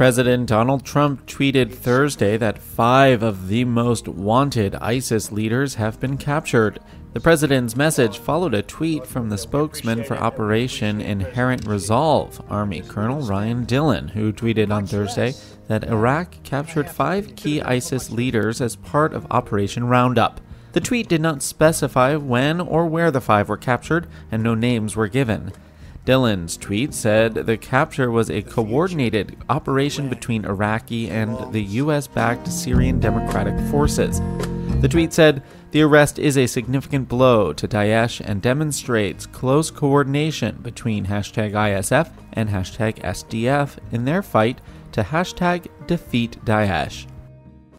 President Donald Trump tweeted Thursday that 5 of the most wanted ISIS leaders have been captured. The president's message followed a tweet from the spokesman for Operation Inherent Resolve, Army Colonel Ryan Dillon, who tweeted on Thursday that Iraq captured 5 key ISIS leaders as part of Operation Roundup. The tweet did not specify when or where the 5 were captured, and no names were given. Dillon's tweet said the capture was a coordinated operation between Iraqi and the U.S.-backed Syrian Democratic Forces. The tweet said, "The arrest is a significant blow to Daesh and demonstrates close coordination between #ISF and #SDF in their fight to #defeat Daesh."